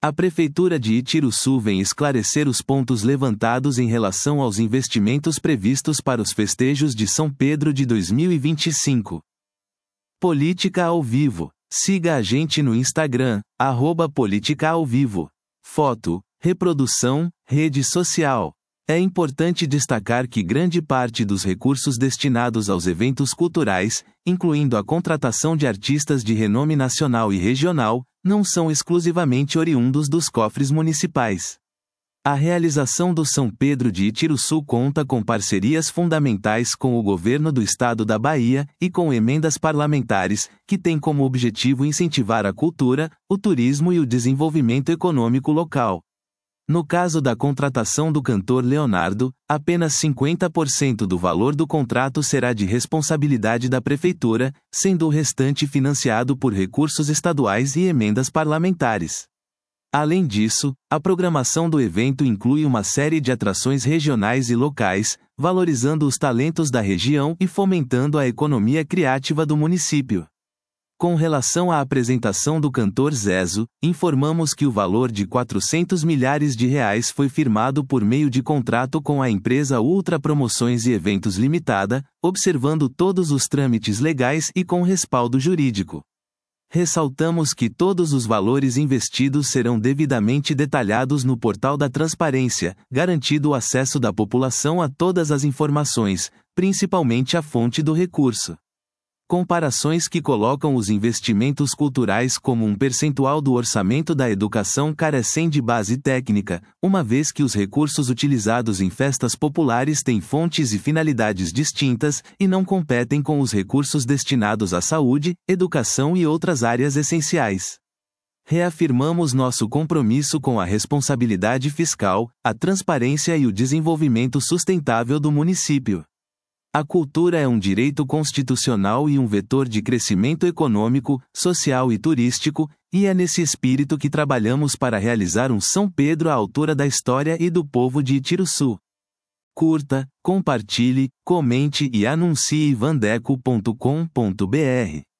A Prefeitura de Itiruçu vem esclarecer os pontos levantados em relação aos investimentos previstos para os festejos de São Pedro de 2025. Política ao Vivo. Siga a gente no Instagram, @políticaaovivo. Foto, reprodução, rede social. É importante destacar que grande parte dos recursos destinados aos eventos culturais, incluindo a contratação de artistas de renome nacional e regional, não são exclusivamente oriundos dos cofres municipais. A realização do São Pedro de Itiruçu conta com parcerias fundamentais com o governo do estado da Bahia e com emendas parlamentares, que têm como objetivo incentivar a cultura, o turismo e o desenvolvimento econômico local. No caso da contratação do cantor Leonardo, apenas 50% do valor do contrato será de responsabilidade da Prefeitura, sendo o restante financiado por recursos estaduais e emendas parlamentares. Além disso, a programação do evento inclui uma série de atrações regionais e locais, valorizando os talentos da região e fomentando a economia criativa do município. Com relação à apresentação do cantor Zezo, informamos que o valor de R$400 milhares foi firmado por meio de contrato com a empresa Ultra Promoções e Eventos Limitada, observando todos os trâmites legais e com respaldo jurídico. Ressaltamos que todos os valores investidos serão devidamente detalhados no portal da transparência, garantido o acesso da população a todas as informações, principalmente a fonte do recurso. Comparações que colocam os investimentos culturais como um percentual do orçamento da educação carecem de base técnica, uma vez que os recursos utilizados em festas populares têm fontes e finalidades distintas, e não competem com os recursos destinados à saúde, educação e outras áreas essenciais. Reafirmamos nosso compromisso com a responsabilidade fiscal, a transparência e o desenvolvimento sustentável do município. A cultura é um direito constitucional e um vetor de crescimento econômico, social e turístico, e é nesse espírito que trabalhamos para realizar um São Pedro à altura da história e do povo de Itiruçu. Curta, compartilhe, comente e anuncie vandeco.com.br.